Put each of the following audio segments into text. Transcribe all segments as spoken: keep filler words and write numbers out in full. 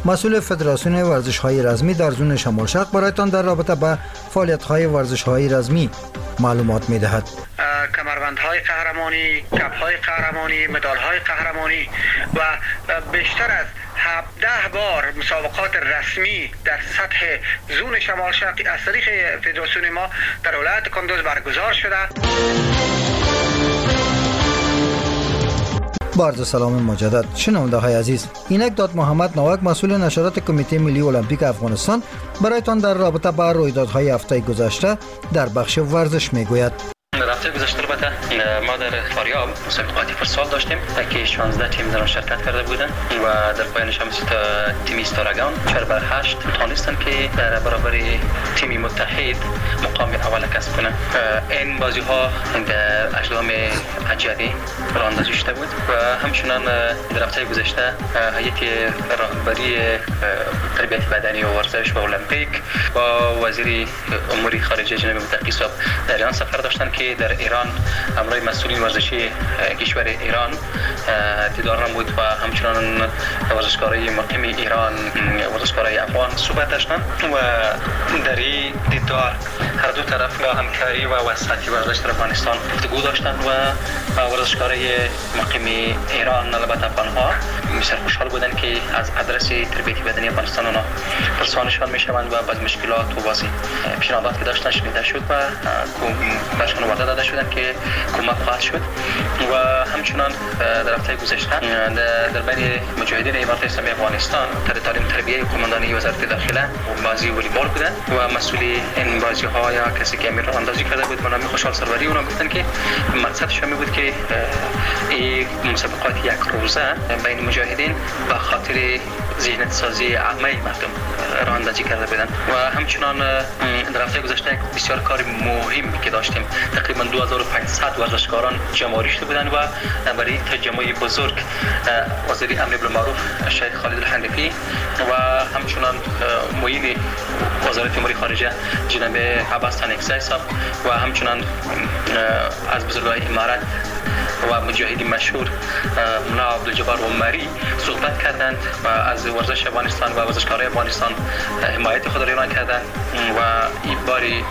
مسئول فدراسیون ورزش‌های رزمی در زون شمال شرق برایتان در رابطه با فعالیت‌های ورزش‌های رزمی معلومات می‌دهد. کمربندهای قهرمانی، کپ‌های قهرمانی، مدال‌های قهرمانی و بیشتر از هفده بار مسابقات رسمی در سطح زون شمال شرق از طریق فدراسیون ما در ولایت کندوز برگزار شده. با عرض سلام مجدد شنونده های عزیز، اینک داد محمد نوک مسئول نشرات کمیته ملی المپیک افغانستان برایتان در رابطه با رویدادهای هفته گذشته در بخش ورزش میگوید. در هفته گذشته البته ما در فاریاب مسابقاتی فوتسال داشتیم که شانزده تیم در آن شرکت کرده بودند و در پایانش هم تیم استارگان چهار بر هشت توانستند که در برابر تیم متحد مقام اول کسب کنند. این بازی ها در اجرام اجیادی راندازی شده بود و همچنان در هفته گذشته هیئت راهبری تربیت بدنی و ورزش و المپیک با وزیر امور خارجه جناب متقی صاحب در ایران سفر داشتند که در ایران امروی مسئولین ورزشی کشور ایران دیدار نمود و همچنان ورزشکارای مقیم ایران ورزشکارای افغان صحبت داشتند و در این دیدار هر دو طرف با همکاری و وساطت ورزش در افغانستان گفتگو داشتند و ورزشکارای مقیم ایران البته افغان‌ها بسیار خوشحال بودند که از آدرس تربیت بدنی افغانستان اونا پرسانشان میشوند و بعض مشکلات و بعضی پیشنهادات که داشتن شنیده شد و برشان وعده داده شدند که کمک خواهد شد و همچنان در هفته گذشته در بین مجاهدین امارات اسلامی افغانستان تحت تعلیم تربیه قماندانی وزارت داخله بازی والیبال بودند و مسئول این بازی ها یا کسی که امیر اندازی کرده بود منامی خوشحال سروری اونا گفتن که مقصدش می بود که این مسابقات یک روزه بین مجاهدین به خاطر ذهنیت سازی عامه مردم راه اندازی کرده بودند و همچنان در هفته گذشته بسیار کار مهم که داشتیم تقریبا دو هزار و پانصد ورزشکاران جمع شده بودند و برای تجمع بزرگ وزیر امر بالمعروف شیخ خالد الحنفی و همچنان معین وزارت امور خارجه جناب عباس تانکزی صاحب و همچنان از بزرگای امارات و مجاهدین مشهور مولا عبدالجبار عمری صحبت کردند و از ورزش افغانستان و ورزشکارای افغانستان حمایت خود را اعلان کردند و این باری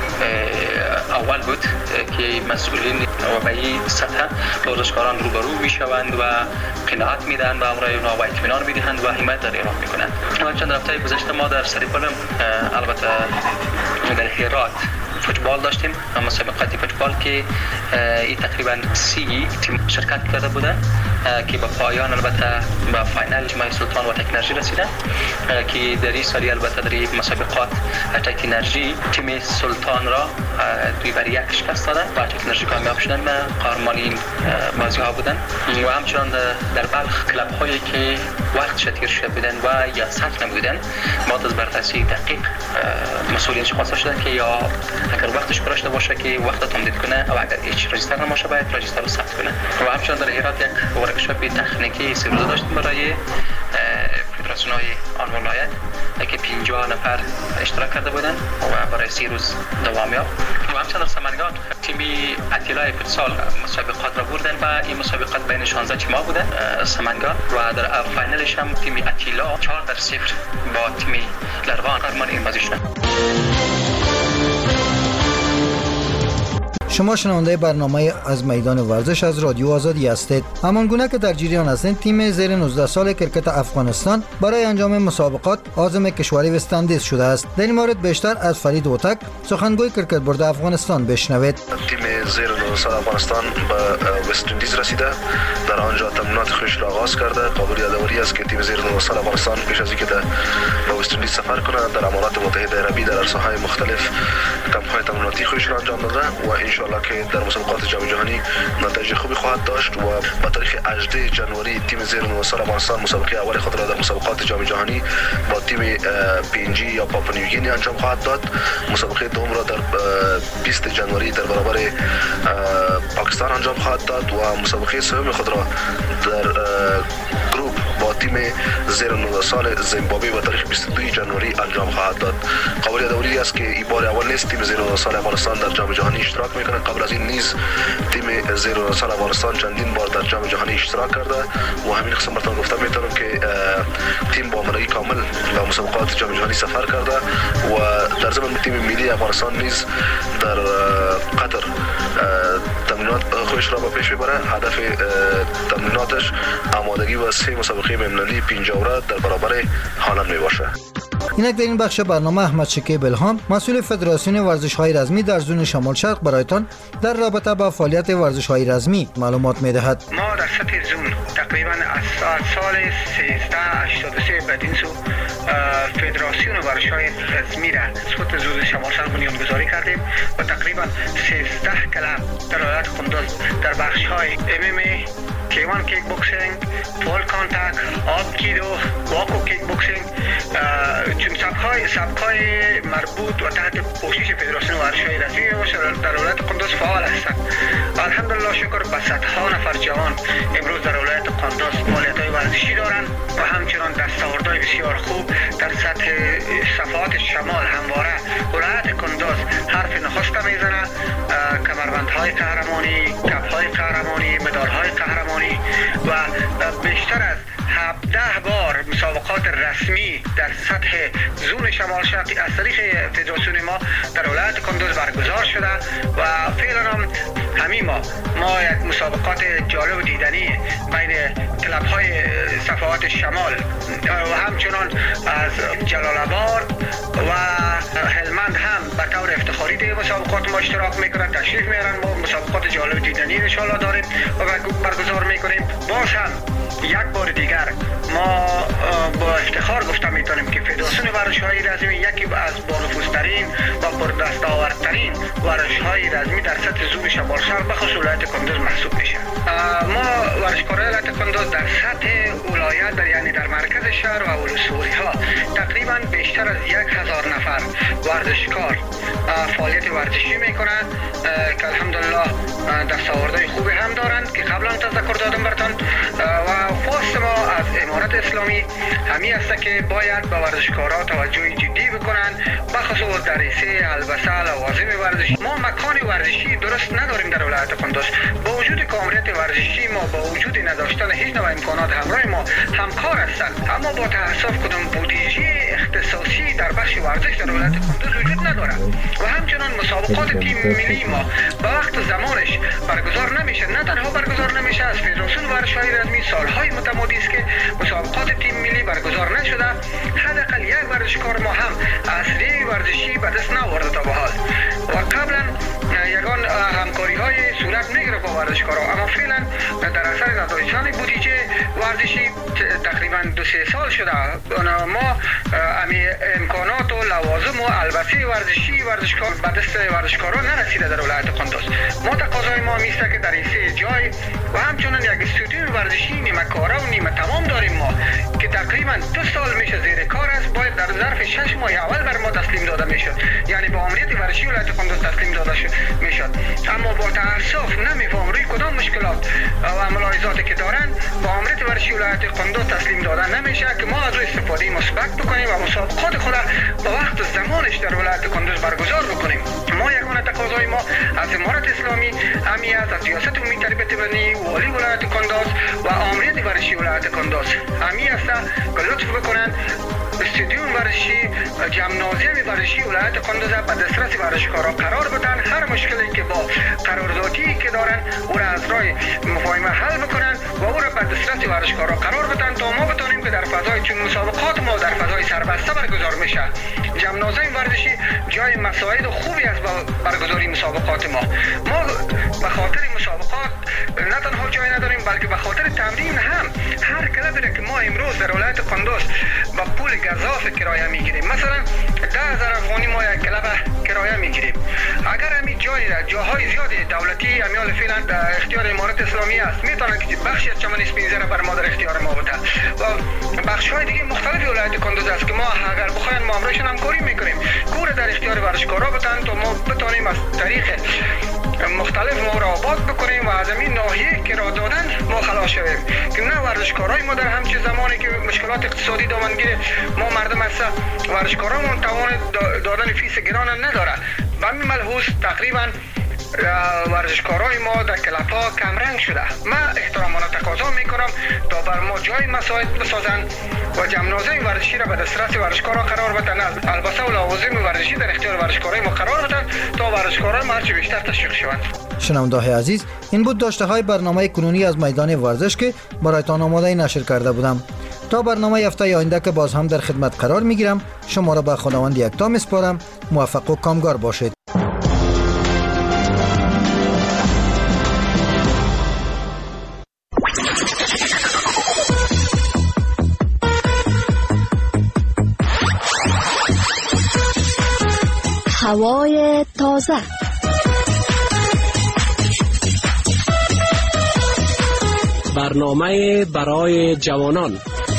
اول بود که مسئولین و به این سطح ورزشکاران روبرو میشوند و قناعت میدهند و امرای اونا و اطمینان میدهند و حمایت در اعلان میکنند. چند هفته گذشته ما در سریپالم البته در هرات فوتبال داشتیم، مسابقات فوتبال که این تقریبا سی تیم شرکت کرده بودند که به پایان البته به فاینال جمعی سلطان و تکنرژی رسیدند که در این سالی البته در این مسابقات تکنرژی تیم سلطان را دوی بر یک شکست دادند و تکنرژی کامیاب شدند و قهرمانین بازی ها بودند و همچنان در بلخ کلاب هایی که وقت شتیر شده بودند و یا ثبت نبودند بعد از بررسی دقیق مسئولینش خواسته شدند که یا اگر وقتش برشته باشه که وقت تمدید کنه و اگر هیچ رجیستر نماشه باید رجیستر رو ثبت کنه و همچنان در هرات یک ورکشاپ تکنیکی سه روزه داشتیم برای فدراسیون های آن ولایت که پنجاه نفر اشتراک کرده بودند و برای سه روز دوام یافت و همچنان در سمنگان تیم اتیلای فوتسال مسابقات را بردن و این مسابقات بین شانزده تیم ها بودند سمنگان و در فاینالش هم تیم اتیلا چهار در صفر با تیم لروان قهرمان این بازی شدند. شما شنونده برنامه از میدان ورزش از رادیو آزادی هستید. همانگونه که در جریان هستید تیم زیر نوزده سال کرکت افغانستان برای انجام مسابقات عازم کشوری وست اندیز شده است. در این مورد بیشتر از فرید اوتک سخنگوی کرکت بورد افغانستان بشنوید. تیم زیر نوزده سال افغانستان به وست اندیز رسیده، در آنجا تمرینات خودش را آغاز کرده. قابل یادآوری است که تیم زیر نوزده سال افغانستان پیش از اینکه به وست اندیز سفر کنه در امارات متحده عربی در عرصه‌های مختلف کمپ‌های تمریناتی خودش را انجام داده و ان که در مسابقات جام جهانی نتایج خوبی خواهد داشت و با تاریخ هجدهم ژانویه تیم زیر نوزده سال افغانستان مسابقه اول خود را در مسابقات جام جهانی با تیم پی ان جی یا پاپا نیوگینی انجام خواهد داد. مسابقه دوم را در بیست ژانویه در برابر پاکستان انجام خواهد داد و مسابقه سوم خود را در گروپ با تیم زیر نوزده سال زیمبابوه به تاریخ بیست و دو ژانویه انجام خواهد داد. قابل یادآوری است که این بار اول نیست تیم زیر نوزده سال افغانستان در جام جهانی اشتراک میکنه. قبل از این نیز تیم زیر نوزده سال افغانستان چندین بار در جام جهانی اشتراک کرده و همین قسم براتون گفتم میتونم که تیم با آمادگی کامل به مسابقات جام جهانی سفر کرده و در ضمن تیم ملی افغانستان نیز در قطر تمرینات خودش را به پیش میبره. هدف تمریناتش آمادگی و سه مسابقه بین‌المللی پنجاوره در برابر هالند میباشه. اینک در این بخش برنامه احمد شکیب الهام مسئول فدراسیون ورزش‌های رزمی در زون شمال شرق برایتان در رابطه با فعالیت ورزش‌های رزمی معلومات می‌دهد. ما در سطح زون تقریبا از سال سیزده هشتاد و سه بدین سو فدراسیون ورزش‌های رزمی را سطح زون شمال شرق بنیانگذاری کردیم و تقریبا سیزده کلب در ولایت قندوز در بخش‌های ام ام ای، کیوان کیک بوکسینگ، پول کانتاکت، آب کیدو، واکو کیک بوکسینگ چون سبک‌های سبک‌های مربوط و تحت پوشش فدراسیون ورزش‌های رزمی در ولایت قندوز فعال هستند. الحمدلله شکر به صدها نفر جوان امروز در ولایت قندوز فعالیت‌های ورزشی دارند و همچنان دستاوردهای بسیار خوب در سطح صفحات شمال همواره ولایت قندوز حرف نخست میزنه. کمربندهای قهرمانی، کپ‌های قهرمانی، مدال‌های قهرمانی و بیشتر از هفده بار مسابقات رسمی در سطح زون شمال شرقی از طریق فدراسیون ما در ولایت قندوز برگزار شده و فعلا هم همین ما ما یک مسابقات جالب و دیدنی بین کلب های صفحات شمال و همچنان از جلال آباد و هلمند هم به طور افتخاری در مسابقات ما اشتراک میکنند، تشریف میارن. ما مسابقات جالب و دیدنی ان شاء الله داریم و برگزار میکنیم. باز هم یک بار دیگر ما با افتخار گفته میتونیم که فدراسیون ورزش‌های رزمی یکی از بانفوذترین و پردستاوردترین ورزش‌های رزمی در سطح زون شمال شرق بخصوص ولایت قندوز محسوب میشه. ما ورزشکاران ولایت قندوز در سطح ولایت در یعنی در مرکز شهر و ولسوالی ها تقریبا بیشتر از یک هزار نفر ورزشکار فعالیت ورزشی میکنند که الحمدلله دستاوردهای خوبی هم دارند که قبلا تذکر دادم براتون و خواست ما از امارت اسلامی همی است که باید به ورزشکارا توجه جدی بکنن بخصوص در حیث البسه لوازم ورزشی. ما مکان ورزشی درست نداریم در ولایت قندوز. با وجود کاملیت ورزشی ما با وجود نداشتن هیچ نوع امکانات همراه ما همکار هستند، اما با تاسف کدام بودجه اختصاصی در بخش ورزش در ولایت قندوز وجود ندارد و همچنان مسابقات تیم ملی ما به وقت زمانش برگزار نمیشه. نه تنها برگزار نمیشه، از فدراسیون ورزش‌های رزمی سالهای متمادی است که مسابقات تیم ملی برگزار نشده. حداقل یک ورزشکار ما هم اصلی ورزشی به دست نآورده تا به حال و قبلا یگان همکاری های صورت میگیره با ورزشکارا، اما فعلا در اثر نداشتن بودجه ورزشی تقریبا دو سه سال شده ما امی امکانات و لوازم و البسه ورزشی ورزشکار به دست ورزشکارا نرسیده در ولایت قندوز. ما تقاضای ما میسته که در این سه جای و همچنان یک استودیوم ورزشی نیمه کاره و نیمه تمام داریم ما که تقریبا دو سال میشه زیر کار است. باید در ظرف شش ماه اول بر ما تسلیم داده میشد، یعنی با عملیات ورزشی ولایت قندوز تسلیم داده شد میشد. اما با تاسف نمیفهم روی کدام مشکلات و ملاحظاتی که دارن با عملیات ورزشی ولایت قندوز تسلیم داده نمیشه که ما از او استفاده مثبت بکنیم و مسابقات خود با وقت زمانش در ولایت قندوز برگزار بکنیم. ما یگانه تقاضای ما از امارت اسلامی همی است، از ریاست عمومی تربیت بدنی والی ولایت قندوز و آمریت ورزشی ولایت قندوز همی است که لطف بکنن استادیوم ورزشی جمنازیم ورزشی ولایت قندوز به دسترس ورزشکارا قرار بدن. هر مشکلی که با قراردادی که دارن او را از راه مفاهمه حل بکنن و او را به دسترس ورزشکارا قرار بدن تا ما بتونیم که در فضای چون مسابقات ما در فضای سربسته برگزار میشه. جمنازیم ورزشی جای مساعد خوبی است برگزاری مسابقات ما. ما به خاطر مسابقات نه تنها جای نداریم بلکه به خاطر تمرین هم هر کلبی که ما امروز در ولایت قندوز با پول گزاف کرایه میگیریم، مثلا ده هزار افغانی ما یک کلب کرایه میگیریم. اگر همین جای را جاهای زیادی دولتی امیال فعلا در اختیار امارت اسلامی است میتونن که بخشی از چمن اسپینزر بر ما در اختیار ما بده و بخش های دیگه مختلف ولایت قندوز است که ما اگر بخواین معاملهشون همکاری میکنیم کور در اختیار ورزشکارا بدن تا ما بتونیم از طریق مختلف ما را آباد بکنیم و از این ناحیه که را دادن ما خلاص شویم که نه ورزشکارای ما در همچین زمانی که مشکلات اقتصادی دامنگیر ما مردم هست ورزشکارامون توان دادن فیس گران نداره. به همین ملحوظ تقریبا ورزشکارای ما در کلپ‌ها کمرنگ شده. من احترامانه تقاضا میکنم تا بر ما جای مساعد بسازن و جمنازه ورزشی را به دسترس ورزشکارا قرار بدن. البته لوازم ورزشی در اختیار ورزشکارای ما قرار بدن تا ورزشکارای ما هرچه بیشتر تشویق شوند. شنونده‌های عزیز، این بود داشته های برنامه کنونی از میدان ورزش که برایتان آماده نشر کرده بودم. تا برنامه هفته آینده که باز هم در خدمت قرار میگیرم، شما را به خداوند یکتا میسپارم. موفق و کامگار باشید. هوای تازه، برنامه برای جوانان.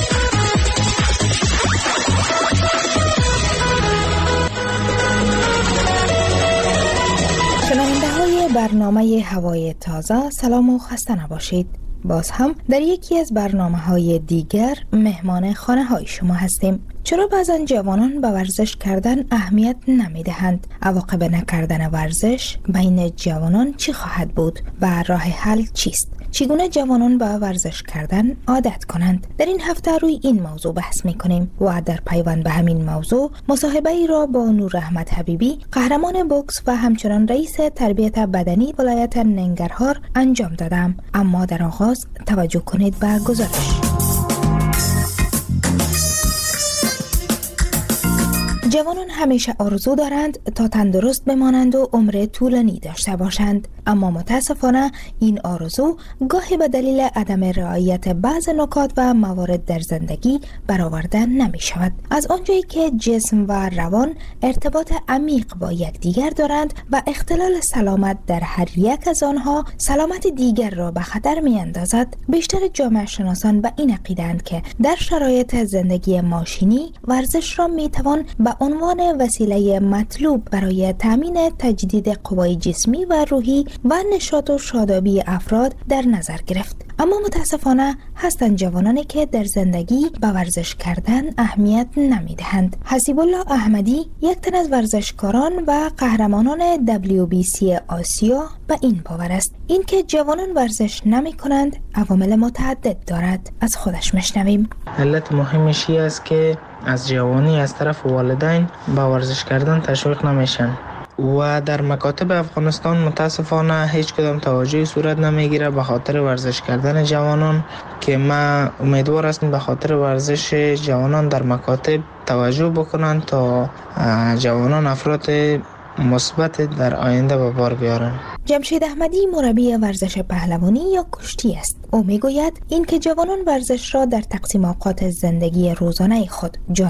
شنونده های برنامه هوای تازه، سلام و خسته نباشید. باز هم در یکی از برنامه های دیگر مهمان خانه های شما هستیم. چرا بعضن جوانان به ورزش کردن اهمیت نمی دهند؟ عواقب نکردن ورزش بین جوانان چی خواهد بود و راه حل چیست؟ چگونه جوانان به ورزش کردن عادت کنند؟ در این هفته روی این موضوع بحث می کنیم و در پیوند به همین موضوع مصاحبه ای را با نور احمد حبیبی، قهرمان بوکس و همچنان رئیس تربیت بدنی ولایت ننگرهار انجام دادم. اما در آغاز توجه کنید به گزارش. جوانان همیشه آرزو دارند تا تندرست بمانند و عمر طولانی داشته باشند، اما متاسفانه این آرزو گاهی به دلیل عدم رعایت بعض نکات و موارد در زندگی برآورده نمی شود. از آنجایی که جسم و روان ارتباط عمیق با یکدیگر دارند و اختلال سلامت در هر یک از آنها سلامت دیگر را به خطر می اندازد، بیشتر جامعه شناسان به این عقیده‌اند که در شرایط زندگی ماشینی ورزش را می توان به عنوان وسیله مطلوب برای تامین تجدید قوای جسمی و روحی و نشاط و شادابی افراد در نظر گرفت. اما متاسفانه هستند جوانانی که در زندگی به ورزش کردن اهمیت نمیدهند. حسیب الله احمدی، یک تن از ورزشکاران و قهرمانان دبلیو بی سی آسیا، به این باور است. اینکه جوانان ورزش نمی کنند عوامل متعدد دارد. از خودش مشنویم. علت مهمش این است که از جوانی از طرف والدین به ورزش کردن تشویق نمیشن و در مکاتب افغانستان متاسفانه هیچ کدام توجهی صورت نمیگیره به خاطر ورزش کردن جوانان، که ما امیدوار هستیم به خاطر ورزش جوانان در مکاتب توجه بکنن تا جوانان افراد مثبت در آینده به بار بیارن. جمشید احمدی مربی ورزش پهلوانی یا کشتی است. او میگوید این که جوانان ورزش را در تقسیم اوقات زندگی روزانه خود جا